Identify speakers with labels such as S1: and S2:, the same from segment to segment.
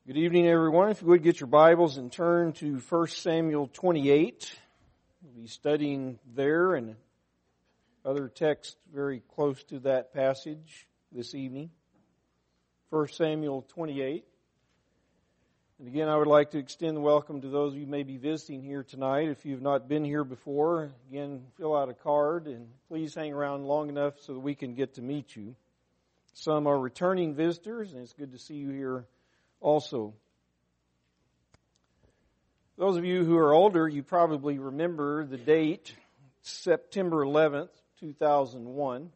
S1: Good evening, everyone. If you would get your Bibles and turn to 1 Samuel 28. We'll be studying there and other texts very close to that passage this evening. 1 Samuel 28. And again, I would like to extend the welcome to those of you who may be visiting here tonight. If you've not been here before, again, fill out a card and please hang around long enough so that we can get to meet you. Some are returning visitors, and it's good to see you here also. Those of you who are older, you probably remember the date, September 11th, 2001.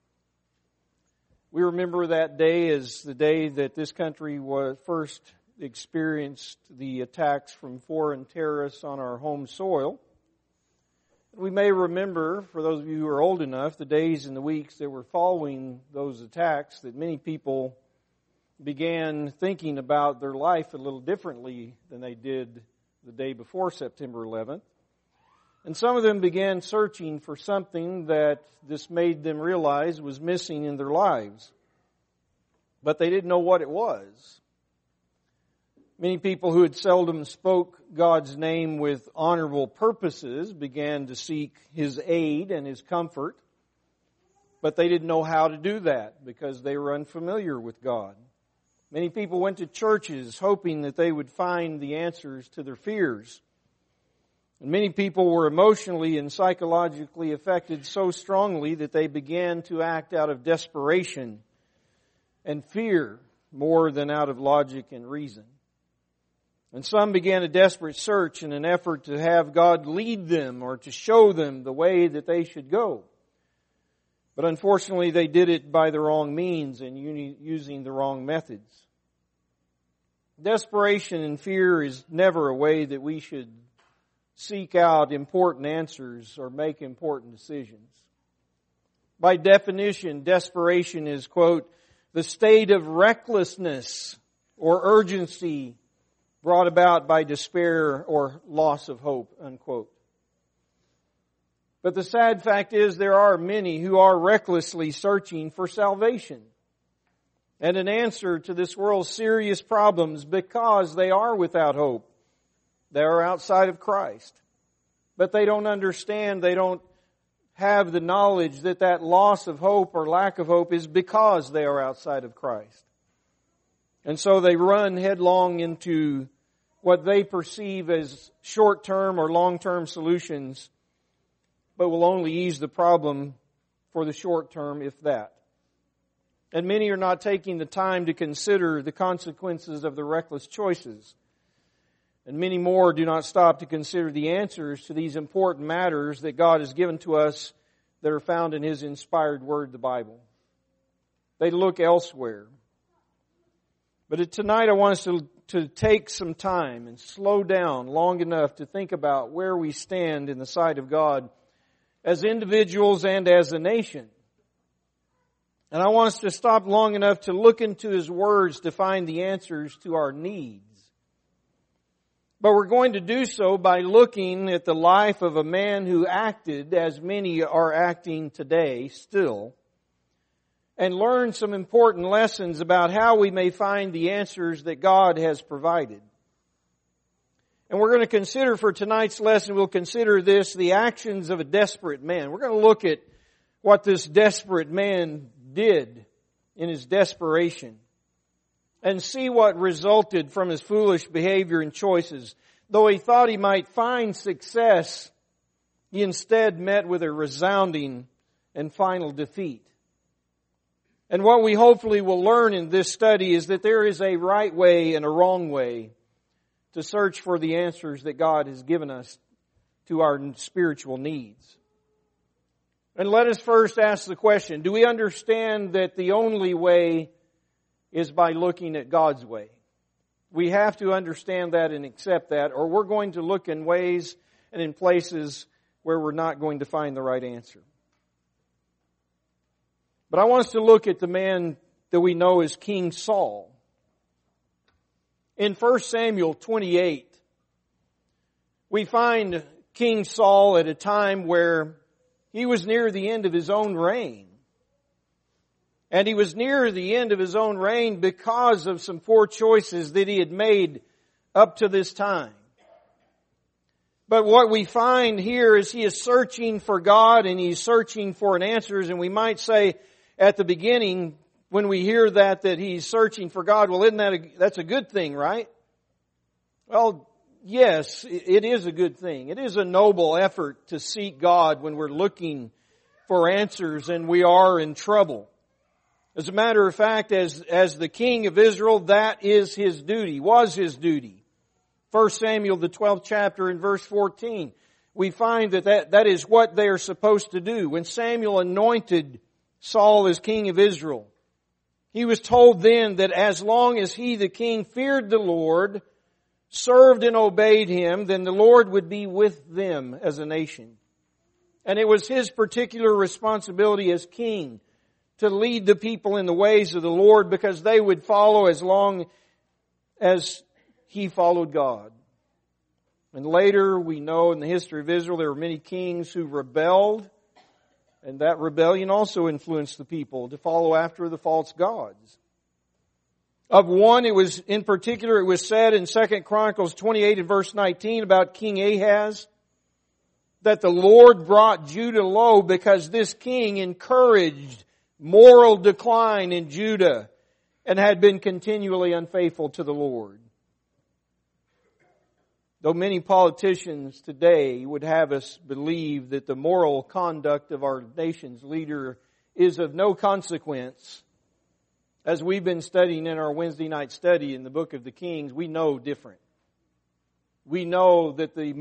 S1: We remember that day as the day that this country was first experienced the attacks from foreign terrorists on our home soil. We may remember, for those of you who are old enough, the days and the weeks that were following those attacks, that many people began thinking about their life a little differently than they did the day before September 11th. And some of them began searching for something that this made them realize was missing in their lives. But they didn't know what it was. Many people who had seldom spoke God's name with honorable purposes began to seek His aid and His comfort. But they didn't know how to do that because they were unfamiliar with God. Many people went to churches hoping that they would find the answers to their fears. And many people were emotionally and psychologically affected so strongly that they began to act out of desperation and fear more than out of logic and reason. And some began a desperate search in an effort to have God lead them or to show them the way that they should go. But unfortunately, they did it by the wrong means and using the wrong methods. Desperation and fear is never a way that we should seek out important answers or make important decisions. By definition, desperation is, quote, the state of recklessness or urgency brought about by despair or loss of hope, unquote. But the sad fact is there are many who are recklessly searching for salvation and an answer to this world's serious problems because they are without hope. They are outside of Christ. But they don't understand, they don't have the knowledge that that loss of hope or lack of hope is because they are outside of Christ. And so they run headlong into what they perceive as short-term or long-term solutions, but will only ease the problem for the short term, if that. And many are not taking the time to consider the consequences of their reckless choices. And many more do not stop to consider the answers to these important matters that God has given to us that are found in His inspired Word, the Bible. They look elsewhere. But tonight I want us to take some time and slow down long enough to think about where we stand in the sight of God as individuals and as a nation. And I want us to stop long enough to look into His words to find the answers to our needs. But we're going to do so by looking at the life of a man who acted as many are acting today still, and learn some important lessons about how we may find the answers that God has provided. And we're going to consider for tonight's lesson, we'll consider this, the actions of a desperate man. We're going to look at what this desperate man did in his desperation and see what resulted from his foolish behavior and choices. Though he thought he might find success, he instead met with a resounding and final defeat. And what we hopefully will learn in this study is that there is a right way and a wrong way to search for the answers that God has given us to our spiritual needs. And let us first ask the question, do we understand that the only way is by looking at God's way? We have to understand that and accept that, or we're going to look in ways and in places where we're not going to find the right answer. But I want us to look at the man that we know as King Saul. In 1 Samuel 28, we find King Saul at a time where he was near the end of his own reign. And he was near the end of his own reign because of some poor choices that he had made up to this time. But what we find here is he is searching for God and he's searching for an answers. And we might say at the beginning, when we hear that he's searching for God, well, that's a good thing, right? Well, yes, it is a good thing. It is a noble effort to seek God when we're looking for answers and we are in trouble. As a matter of fact, as the king of Israel, that is his duty, was his duty. 1 Samuel, the 12th chapter in verse 14, we find that is what they are supposed to do. When Samuel anointed Saul as king of Israel, he was told then that as long as he, the king, feared the Lord, served and obeyed him, then the Lord would be with them as a nation. And it was his particular responsibility as king to lead the people in the ways of the Lord because they would follow as long as he followed God. And later we know in the history of Israel there were many kings who rebelled, and that rebellion also influenced the people to follow after the false gods. Of one, it was said in 2 Chronicles 28 and verse 19 about King Ahaz, that the Lord brought Judah low because this king encouraged moral decline in Judah and had been continually unfaithful to the Lord. Though many politicians today would have us believe that the moral conduct of our nation's leader is of no consequence, as we've been studying in our Wednesday night study in the book of the Kings, we know different. We know that the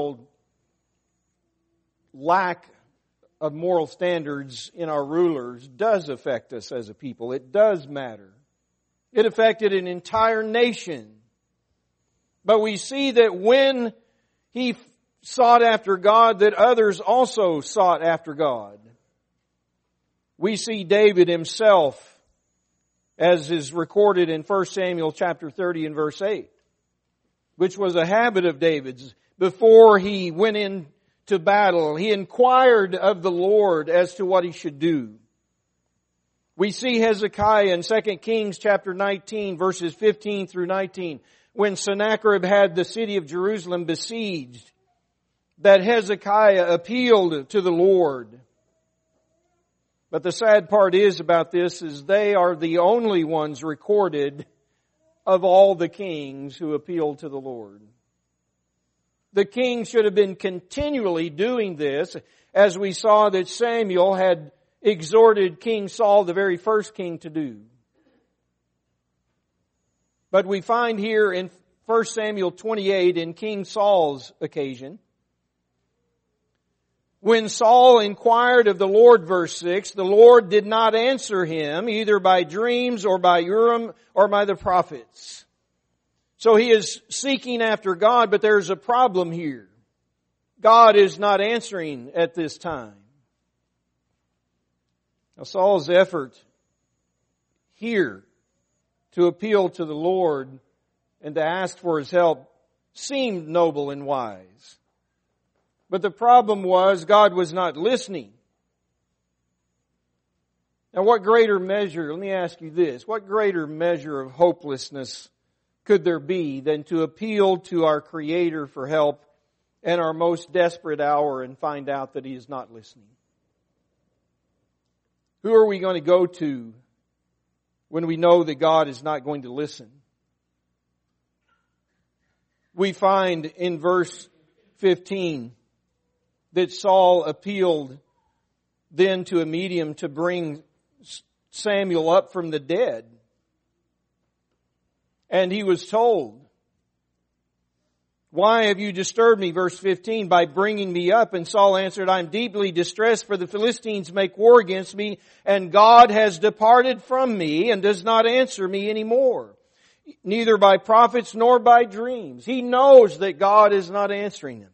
S1: lack of moral standards in our rulers does affect us as a people. It does matter. It affected an entire nation. But we see that when he sought after God, that others also sought after God. We see David himself, as is recorded in 1 Samuel chapter 30 and verse 8, which was a habit of David's. Before he went into battle, he inquired of the Lord as to what he should do. We see Hezekiah in 2 Kings chapter 19 verses 15 through 19, when Sennacherib had the city of Jerusalem besieged, that Hezekiah appealed to the Lord. But the sad part about this is they are the only ones recorded of all the kings who appealed to the Lord. The king should have been continually doing this, as we saw that Samuel had exhorted King Saul, the very first king, to do. But we find here in 1 Samuel 28, in King Saul's occasion, when Saul inquired of the Lord, verse 6, the Lord did not answer him, either by dreams or by Urim or by the prophets. So he is seeking after God, but there's a problem here. God is not answering at this time. Now Saul's effort here to appeal to the Lord and to ask for His help seemed noble and wise. But the problem was God was not listening. Now what greater measure, let me ask you this, what greater measure of hopelessness could there be than to appeal to our Creator for help in our most desperate hour and find out that He is not listening? Who are we going to go to when we know that God is not going to listen? We find in verse 15 that Saul appealed then to a medium to bring Samuel up from the dead. And he was told, "Why have you disturbed me," verse 15, "by bringing me up?" And Saul answered, "I am deeply distressed, for the Philistines make war against me, and God has departed from me and does not answer me anymore, neither by prophets nor by dreams." He knows that God is not answering him.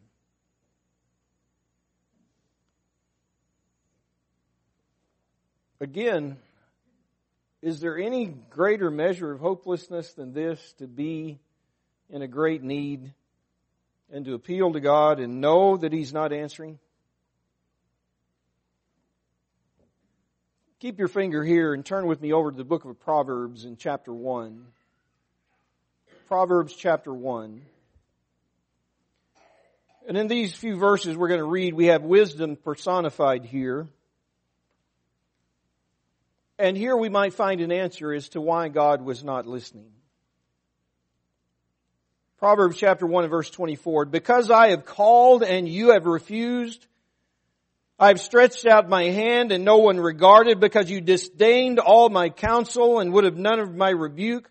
S1: Again, is there any greater measure of hopelessness than this, to be in a great need and to appeal to God and know that He's not answering? Keep your finger here and turn with me over to the book of Proverbs in chapter 1. Proverbs chapter 1. And in these few verses we're going to read, we have wisdom personified here. And here we might find an answer as to why God was not listening. Proverbs chapter 1 and verse 24. Because I have called and you have refused, I have stretched out my hand and no one regarded, because you disdained all my counsel and would have none of my rebuke.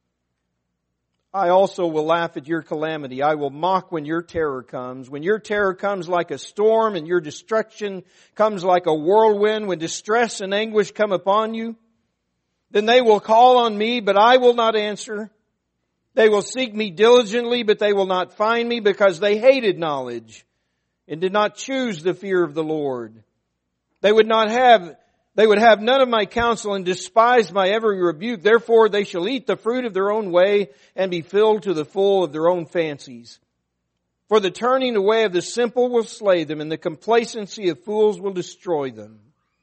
S1: I also will laugh at your calamity. I will mock when your terror comes. When your terror comes like a storm and your destruction comes like a whirlwind, when distress and anguish come upon you, then they will call on me, but I will not answer. They will seek me diligently, but they will not find me, because they hated knowledge and did not choose the fear of the Lord. They would have none of my counsel and despise my every rebuke. Therefore they shall eat the fruit of their own way and be filled to the full of their own fancies. For the turning away of the simple will slay them, and the complacency of fools will destroy them.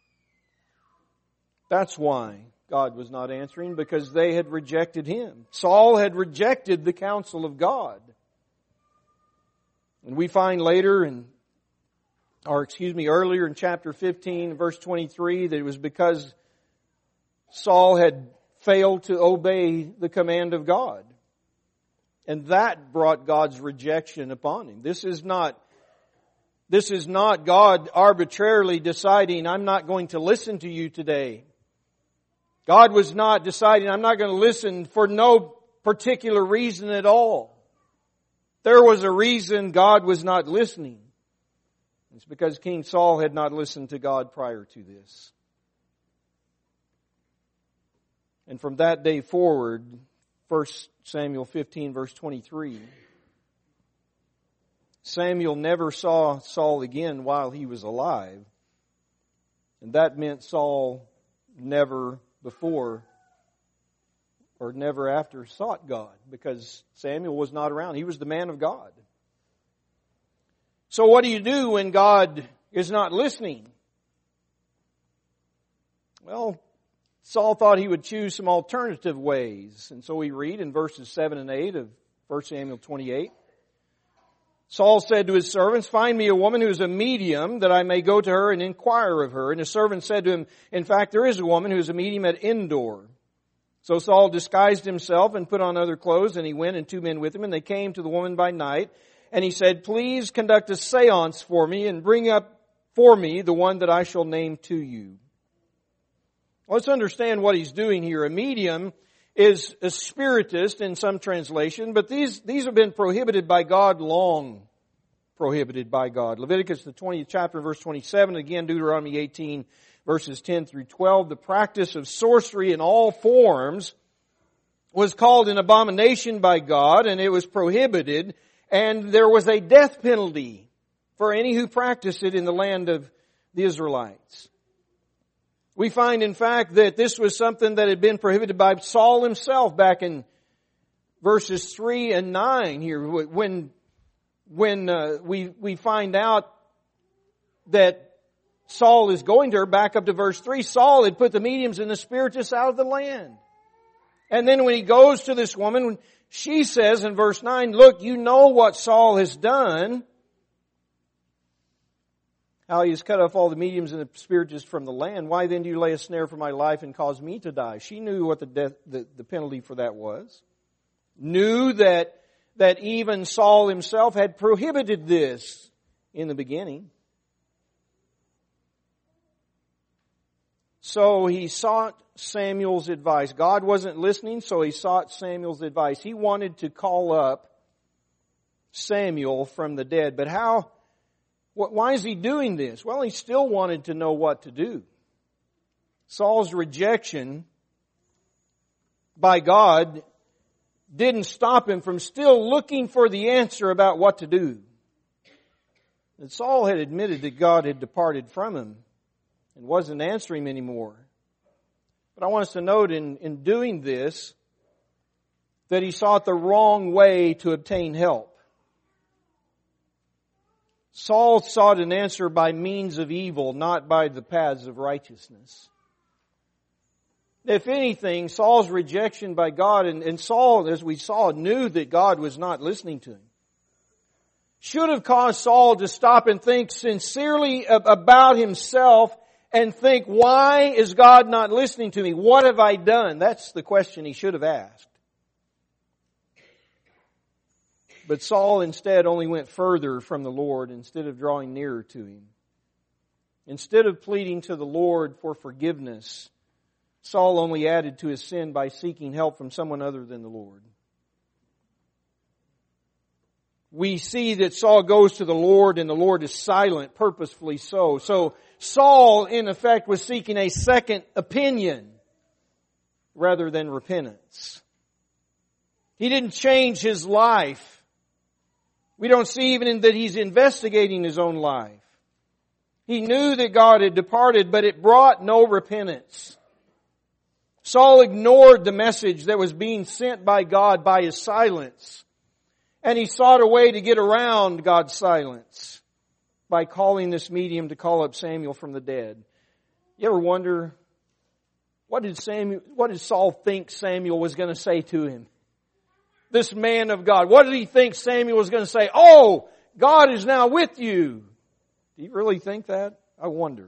S1: That's why God was not answering, because they had rejected Him. Saul had rejected the counsel of God. And we find earlier in chapter 15, verse 23, that it was because Saul had failed to obey the command of God. And that brought God's rejection upon him. This is not God arbitrarily deciding, I'm not going to listen to you today. God was not deciding, I'm not going to listen for no particular reason at all. There was a reason God was not listening. It's because King Saul had not listened to God prior to this. And from that day forward, 1 Samuel 15 verse 23, Samuel never saw Saul again while he was alive. And that meant Saul never before or never after sought God, because Samuel was not around. He was the man of God. So what do you do when God is not listening? Well, Saul thought he would choose some alternative ways. And so we read in verses 7 and 8 of 1 Samuel 28. Saul said to his servants, find me a woman who is a medium, that I may go to her and inquire of her. And his servant said to him, in fact, there is a woman who is a medium at Endor. So Saul disguised himself and put on other clothes, and he went and 2 men with him, and they came to the woman by night. And he said, please conduct a seance for me and bring up for me the one that I shall name to you. Let's understand what he's doing here. A medium is a spiritist in some translation, but these have been prohibited by God, long prohibited by God. Leviticus the 20th chapter, verse 27, again Deuteronomy 18, verses 10 through 12. The practice of sorcery in all forms was called an abomination by God, and it was prohibited, and there was a death penalty for any who practiced it in the land of the Israelites. We find, in fact, that this was something that had been prohibited by Saul himself back in verses 3 and 9 here. When we find out that Saul is going to her, back up to verse 3, Saul had put the mediums and the spiritists out of the land. And then when he goes to this woman, she says in verse 9, look, you know what Saul has done. How he has cut off all the mediums and the spiritists from the land. Why then do you lay a snare for my life and cause me to die? She knew what the penalty for that was. Knew that even Saul himself had prohibited this in the beginning. So he sought Samuel's advice. God wasn't listening, so he sought Samuel's advice. He wanted to call up Samuel from the dead. But how? Why is he doing this? Well, he still wanted to know what to do. Saul's rejection by God didn't stop him from still looking for the answer about what to do. And Saul had admitted that God had departed from him and wasn't answering him anymore. But I want us to note in doing this that he sought the wrong way to obtain help. Saul sought an answer by means of evil, not by the paths of righteousness. If anything, Saul's rejection by God, and Saul, as we saw, knew that God was not listening to him, should have caused Saul to stop and think sincerely about himself and think, why is God not listening to me? What have I done? That's the question he should have asked. But Saul instead only went further from the Lord instead of drawing nearer to Him. Instead of pleading to the Lord for forgiveness, Saul only added to his sin by seeking help from someone other than the Lord. We see that Saul goes to the Lord and the Lord is silent, purposefully so. So Saul, in effect, was seeking a second opinion rather than repentance. He didn't change his life. We don't see even that he's investigating his own life. He knew that God had departed, but it brought no repentance. Saul ignored the message that was being sent by God by his silence. And he sought a way to get around God's silence by calling this medium to call up Samuel from the dead. You ever wonder, what did Saul think Samuel was going to say to him? This man of God. What did he think Samuel was going to say? Oh, God is now with you. Do you really think that? I wonder.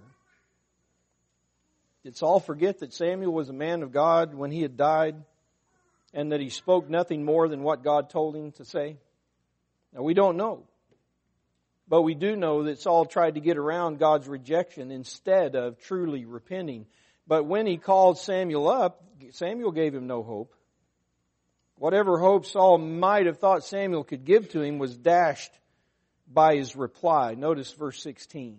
S1: Did Saul forget that Samuel was a man of God when he had died and that he spoke nothing more than what God told him to say? Now, we don't know. But we do know that Saul tried to get around God's rejection instead of truly repenting. But when he called Samuel up, Samuel gave him no hope. Whatever hope Saul might have thought Samuel could give to him was dashed by his reply. Notice verse 16.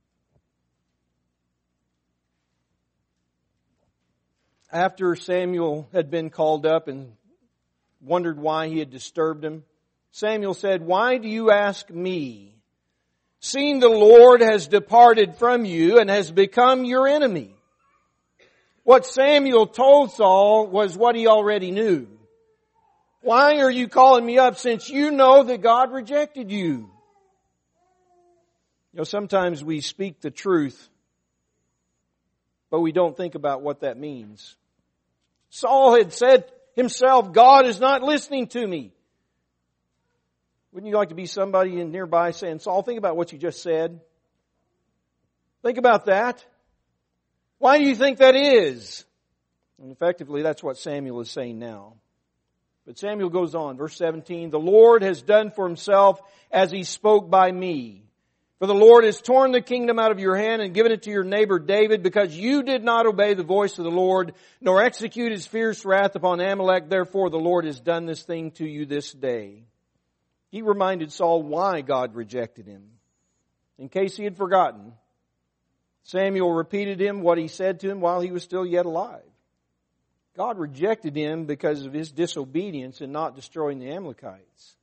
S1: After Samuel had been called up and wondered why he had disturbed him, Samuel said, "Why do you ask me? Seeing the Lord has departed from you and has become your enemy." What Samuel told Saul was what he already knew. Why are you calling me up since you know that God rejected you? You know, sometimes we speak the truth, but we don't think about what that means. Saul had said himself, God is not listening to me. Wouldn't you like to be somebody nearby saying, Saul, think about what you just said? Think about that. Why do you think that is? And effectively, that's what Samuel is saying now. But Samuel goes on, verse 17, the Lord has done for Himself as He spoke by me. For the Lord has torn the kingdom out of your hand and given it to your neighbor David, because you did not obey the voice of the Lord, nor execute His fierce wrath upon Amalek. Therefore the Lord has done this thing to you this day. He reminded Saul why God rejected him. In case he had forgotten, Samuel repeated him what he said to him while he was still yet alive. God rejected him because of his disobedience in not destroying the Amalekites.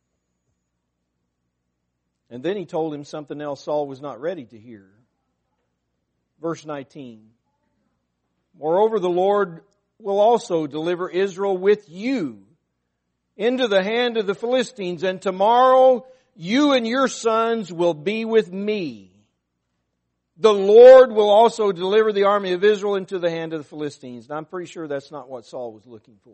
S1: And then he told him something else Saul was not ready to hear. Verse 19. Moreover, the Lord will also deliver Israel with you into the hand of the Philistines, and tomorrow you and your sons will be with me. The Lord will also deliver the army of Israel into the hand of the Philistines. And I'm pretty sure that's not what Saul was looking for.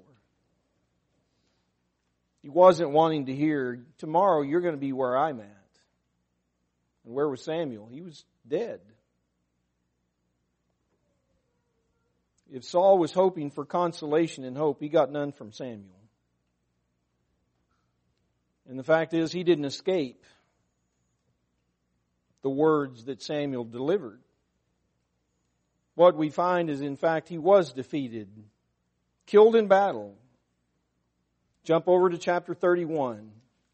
S1: He wasn't wanting to hear, tomorrow you're going to be where I'm at. And where was Samuel? He was dead. If Saul was hoping for consolation and hope, he got none from Samuel. And the fact is, he didn't escape the words that Samuel delivered. What we find is, in fact, he was defeated, killed in battle. Jump over to chapter 31.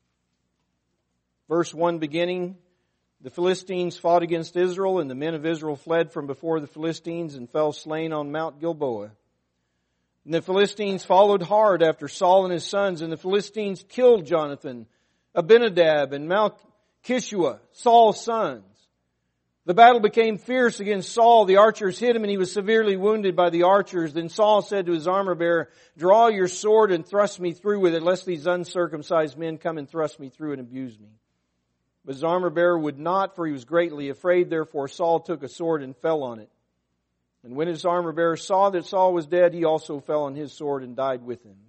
S1: Verse 1 beginning, the Philistines fought against Israel, and the men of Israel fled from before the Philistines and fell slain on Mount Gilboa. And the Philistines followed hard after Saul and his sons, and the Philistines killed Jonathan, Abinadab, and Malchishua, Saul's sons. The battle became fierce against Saul. The archers hit him, and he was severely wounded by the archers. Then Saul said to his armor-bearer, draw your sword and thrust me through with it, lest these uncircumcised men come and thrust me through and abuse me. But his armor-bearer would not, for he was greatly afraid. Therefore Saul took a sword and fell on it. And when his armor-bearer saw that Saul was dead, he also fell on his sword and died with him.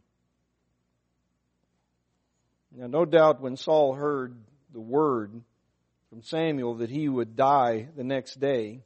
S1: Now, no doubt when Saul heard the word from Samuel that he would die the next day,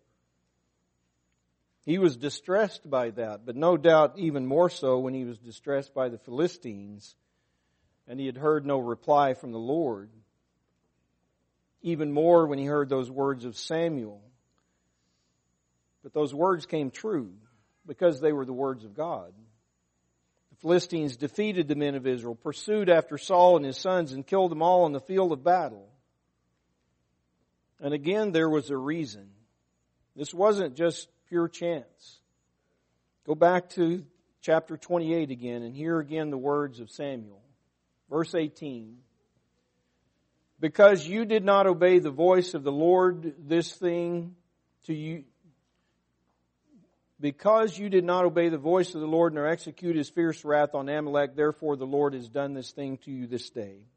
S1: he was distressed by that. But no doubt even more so when he was distressed by the Philistines and he had heard no reply from the Lord. Even more when he heard those words of Samuel. But those words came true because they were the words of God. The Philistines defeated the men of Israel, pursued after Saul and his sons, and killed them all in the field of battle. And again, there was a reason. This wasn't just pure chance. Go back to chapter 28 again and hear again the words of Samuel. Verse 18. Because you did not obey the voice of the Lord, this thing to you... Because you did not obey the voice of the Lord nor execute His fierce wrath on Amalek, therefore the Lord has done this thing to you this day.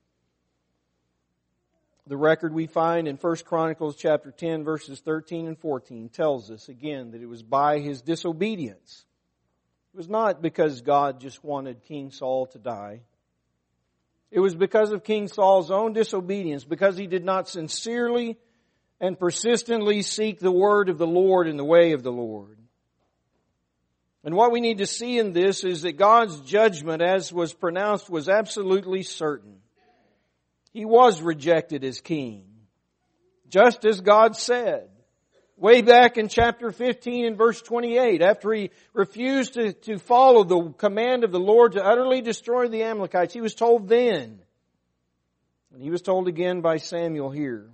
S1: The record we find in 1 Chronicles chapter 10 verses 13 and 14 tells us again that it was by his disobedience. It was not because God just wanted King Saul to die. It was because of King Saul's own disobedience, because he did not sincerely and persistently seek the word of the Lord and the way of the Lord. And what we need to see in this is that God's judgment, as was pronounced, was absolutely certain. He was rejected as king, just as God said. Way back in chapter 15 and verse 28, after he refused to follow the command of the Lord to utterly destroy the Amalekites, he was told then. And he was told again by Samuel here.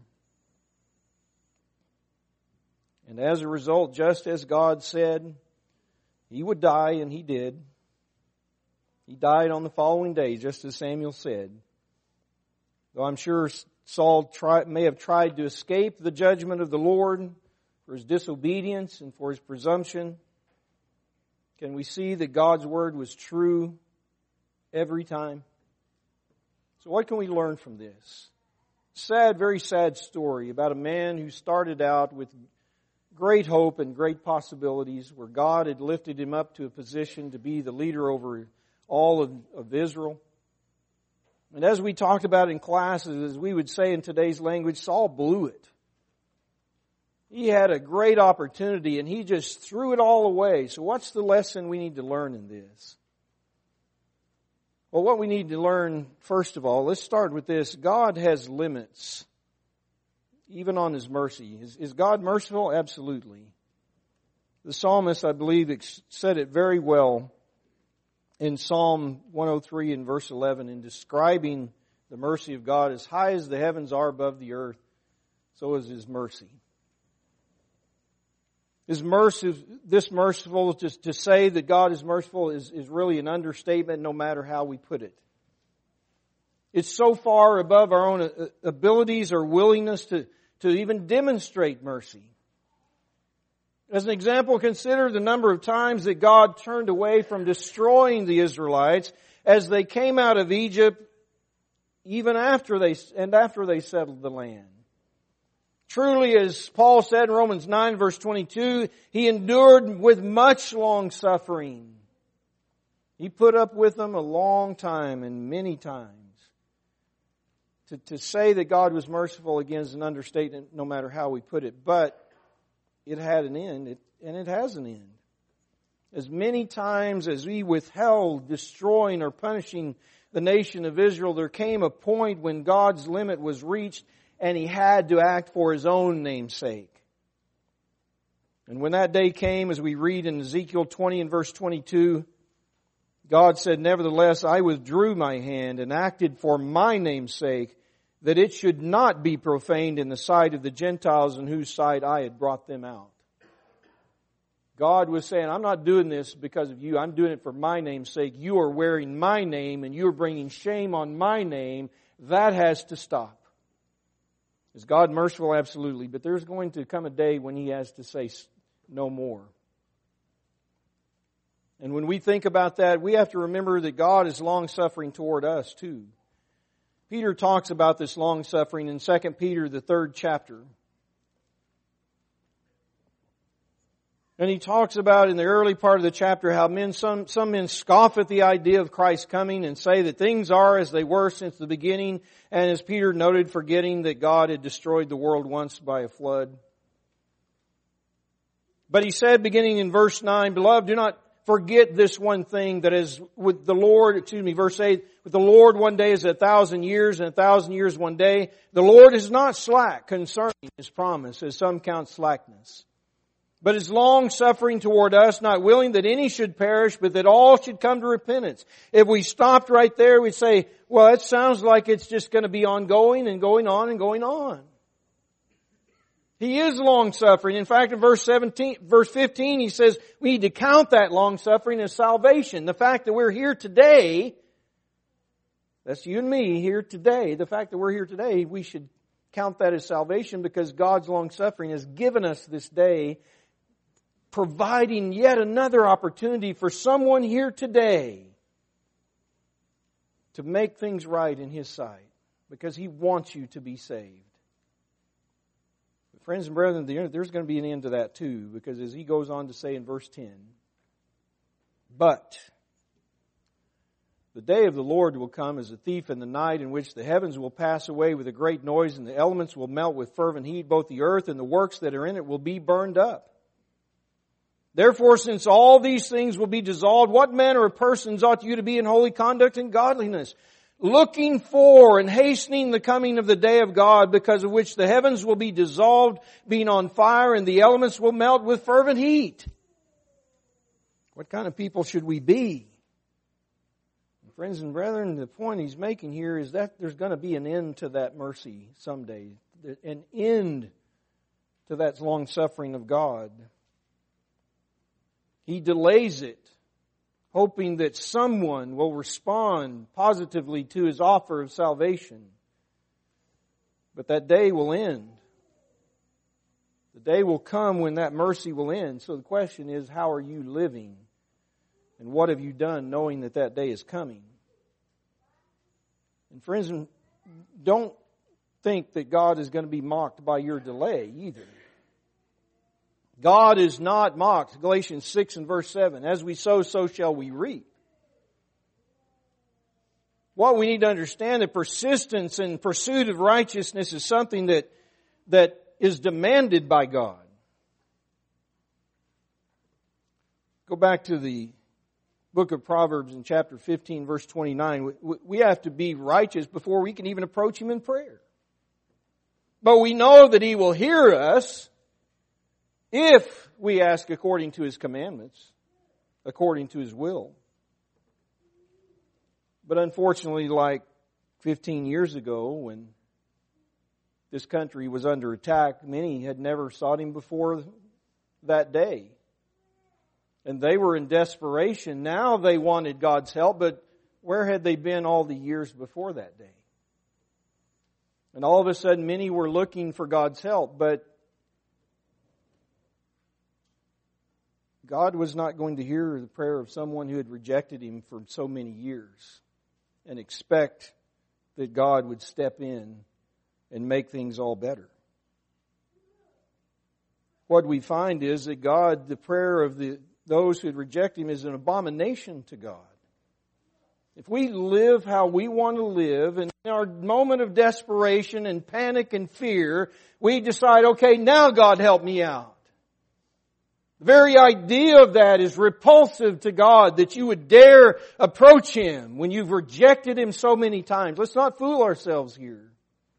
S1: And as a result, just as God said, he would die, and he did. He died on the following day, just as Samuel said. Though I'm sure Saul may have tried to escape the judgment of the Lord for his disobedience and for his presumption, can we see that God's word was true every time? So what can we learn from this? Sad, very sad story about a man who started out with great hope and great possibilities, where God had lifted him up to a position to be the leader over all of Israel. And as we talked about in classes, as we would say in today's language, Saul blew it. He had a great opportunity and he just threw it all away. So what's the lesson we need to learn in this? Well, what we need to learn, first of all, let's start with this. God has limits, even on His mercy. Is God merciful? Absolutely. The psalmist, I believe, said it very well in Psalm 103 and verse 11 in describing the mercy of God. As high as the heavens are above the earth, so is His mercy. His mercy, this merciful, to say that God is merciful is really an understatement, no matter how we put it. It's so far above our own abilities or willingness to even demonstrate mercy. As an example, consider the number of times that God turned away from destroying the Israelites as they came out of Egypt, even after they settled the land. Truly, as Paul said in Romans 9 verse 22, He endured with much long suffering. He put up with them a long time and many times. To say that God was merciful, again, is an understatement, no matter how we put it. But it had an end, and it has an end. As many times as we withheld destroying or punishing the nation of Israel, there came a point when God's limit was reached, and He had to act for His own name's sake. And when that day came, as we read in Ezekiel 20 and verse 22, God said, "Nevertheless, I withdrew my hand and acted for my name's sake, that it should not be profaned in the sight of the Gentiles in whose sight I had brought them out." God was saying, I'm not doing this because of you. I'm doing it for my name's sake. You are wearing my name and you are bringing shame on my name. That has to stop. Is God merciful? Absolutely. But there's going to come a day when He has to say no more. And when we think about that, we have to remember that God is long-suffering toward us too. Peter talks about this long-suffering in 2 Peter, the 3rd chapter. And he talks about in the early part of the chapter how some men scoff at the idea of Christ coming and say that things are as they were since the beginning, and as Peter noted, forgetting that God had destroyed the world once by a flood. But he said, beginning in verse 9, Beloved, do not forget this one thing, that is with the Lord, verse 8, with the Lord one day is 1,000 years, and 1,000 years one day. The Lord is not slack concerning His promise, as some count slackness, but is long-suffering toward us, not willing that any should perish, but that all should come to repentance. If we stopped right there, we'd say, well, it sounds like it's just going to be ongoing and going on and going on. He is long-suffering. In fact, in verse 15, he says we need to count that long-suffering as salvation. The fact that we're here today, that's you and me here today, the fact that we're here today, we should count that as salvation because God's long-suffering has given us this day, providing yet another opportunity for someone here today to make things right in His sight because He wants you to be saved. But friends and brethren, there's going to be an end to that too, because as he goes on to say in verse 10, but the day of the Lord will come as a thief in the night, in which the heavens will pass away with a great noise, and the elements will melt with fervent heat. Both the earth and the works that are in it will be burned up. Therefore, since all these things will be dissolved, what manner of persons ought you to be in holy conduct and godliness, looking for and hastening the coming of the day of God, because of which the heavens will be dissolved, being on fire, and the elements will melt with fervent heat? What kind of people should we be? Friends and brethren, the point he's making here is that there's going to be an end to that mercy someday, an end to that long suffering of God. He delays it, hoping that someone will respond positively to His offer of salvation. But that day will end. The day will come when that mercy will end. So the question is, how are you living? And what have you done knowing that that day is coming? And friends, don't think that God is going to be mocked by your delay either. God is not mocked. Galatians 6 and verse 7. As we sow, so shall we reap. What we need to understand, that persistence and pursuit of righteousness is something that is demanded by God. Go back to the book of Proverbs in chapter 15, verse 29. We have to be righteous before we can even approach Him in prayer. But we know that He will hear us if we ask according to His commandments, according to His will. But unfortunately, like 15 years ago, when this country was under attack, many had never sought Him before that day. And they were in desperation. Now they wanted God's help, but where had they been all the years before that day? And all of a sudden, many were looking for God's help, but God was not going to hear the prayer of someone who had rejected Him for so many years and expect that God would step in and make things all better. What we find is that God, the prayer of those who had rejected Him, is an abomination to God. If we live how we want to live, and in our moment of desperation and panic and fear, we decide, okay, now God help me out. The very idea of that is repulsive to God, that you would dare approach Him when you've rejected Him so many times. Let's not fool ourselves here.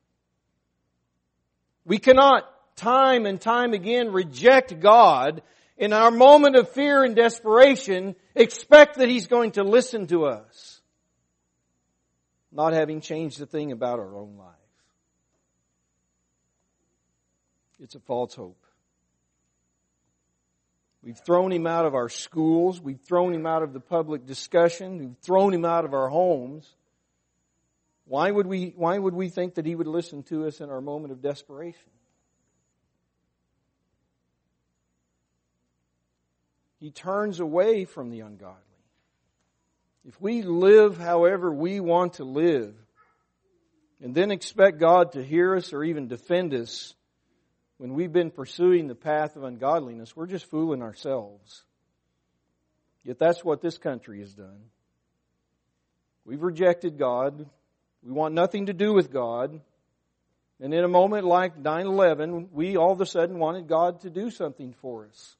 S1: We cannot time and time again reject God in our moment of fear and desperation, expect that He's going to listen to us, not having changed a thing about our own life. It's a false hope. We've thrown Him out of our schools. We've thrown Him out of the public discussion. We've thrown Him out of our homes. Why would we think that He would listen to us in our moment of desperation? He turns away from the ungodly. If we live however we want to live, and then expect God to hear us or even defend us, when we've been pursuing the path of ungodliness, we're just fooling ourselves. Yet that's what this country has done. We've rejected God. We want nothing to do with God. And in a moment like 9/11, we all of a sudden wanted God to do something for us.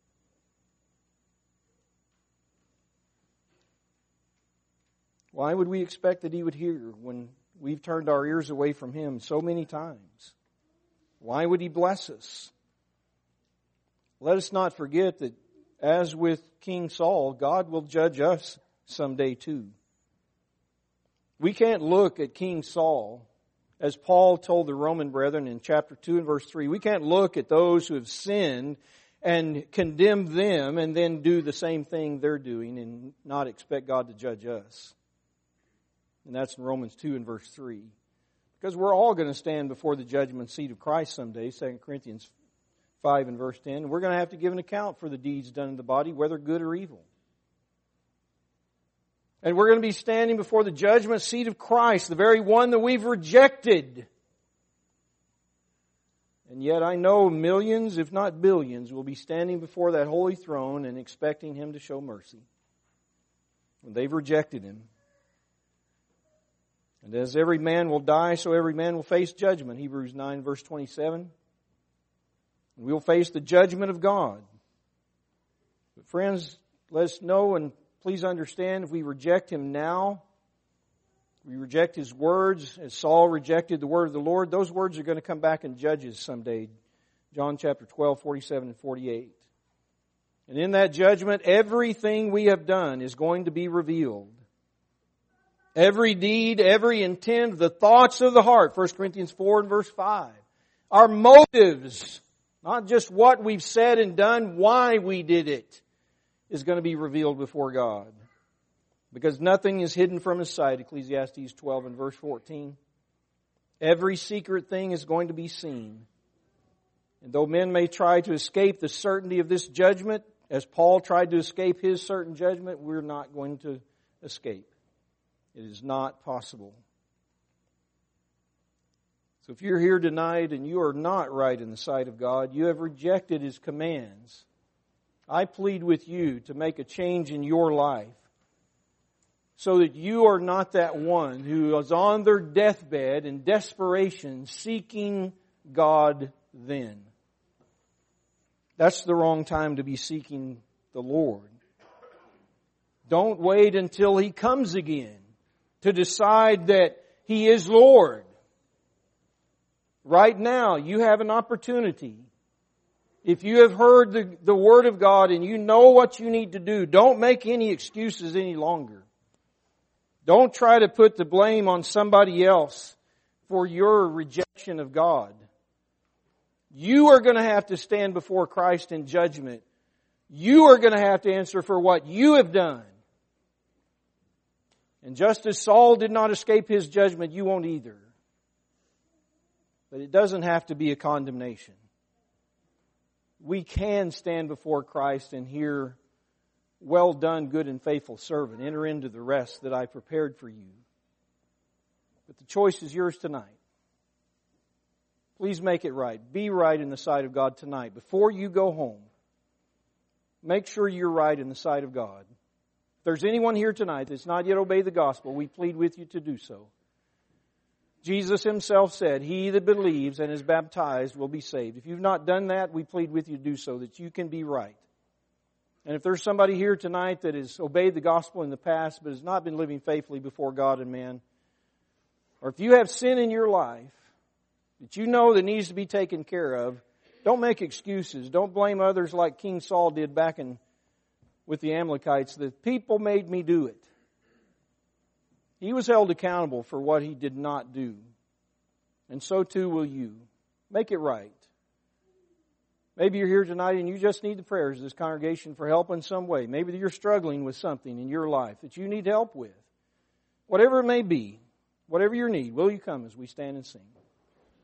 S1: Why would we expect that He would hear when we've turned our ears away from Him so many times? Why would He bless us? Let us not forget that as with King Saul, God will judge us someday too. We can't look at King Saul, as Paul told the Roman brethren in chapter 2 and verse 3, we can't look at those who have sinned and condemn them and then do the same thing they're doing and not expect God to judge us. And that's in Romans 2 and verse 3. Because we're all going to stand before the judgment seat of Christ someday, 2 Corinthians 5 and verse 10. We're going to have to give an account for the deeds done in the body, whether good or evil. And we're going to be standing before the judgment seat of Christ, the very one that we've rejected. And yet I know millions, if not billions, will be standing before that holy throne and expecting Him to show mercy. When they've rejected Him. And as every man will die, so every man will face judgment. Hebrews 9 verse 27. And we will face the judgment of God. But friends, let us know and please understand, if we reject Him now, we reject His words, as Saul rejected the word of the Lord, those words are going to come back and judge us someday. John chapter 12, 47 and 48. And in that judgment, everything we have done is going to be revealed. Every deed, every intent, the thoughts of the heart, 1 Corinthians 4 and verse 5. Our motives, not just what we've said and done, why we did it, is going to be revealed before God. Because nothing is hidden from His sight, Ecclesiastes 12 and verse 14. Every secret thing is going to be seen. And though men may try to escape the certainty of this judgment, as Paul tried to escape his certain judgment, we're not going to escape. It is not possible. So if you're here tonight and you are not right in the sight of God, you have rejected His commands, I plead with you to make a change in your life so that you are not that one who is on their deathbed in desperation seeking God then. That's the wrong time to be seeking the Lord. Don't wait until He comes again to decide that He is Lord. Right now, you have an opportunity. If you have heard the Word of God and you know what you need to do, don't make any excuses any longer. Don't try to put the blame on somebody else for your rejection of God. You are going to have to stand before Christ in judgment. You are going to have to answer for what you have done. And just as Saul did not escape his judgment, you won't either. But it doesn't have to be a condemnation. We can stand before Christ and hear, "Well done, good and faithful servant. Enter into the rest that I prepared for you." But the choice is yours tonight. Please make it right. Be right in the sight of God tonight. Before you go home, make sure you're right in the sight of God. If there's anyone here tonight that's not yet obeyed the gospel, we plead with you to do so. Jesus Himself said, "He that believes and is baptized will be saved." If you've not done that, we plead with you to do so, that you can be right. And if there's somebody here tonight that has obeyed the gospel in the past but has not been living faithfully before God and man, or if you have sin in your life that you know that needs to be taken care of, don't make excuses. Don't blame others like King Saul did back with the Amalekites. The people made me do it. He was held accountable for what he did not do. And so too will you. Make it right. Maybe you're here tonight and you just need the prayers of this congregation for help in some way. Maybe you're struggling with something in your life that you need help with. Whatever it may be, whatever your need, will you come as we stand and sing?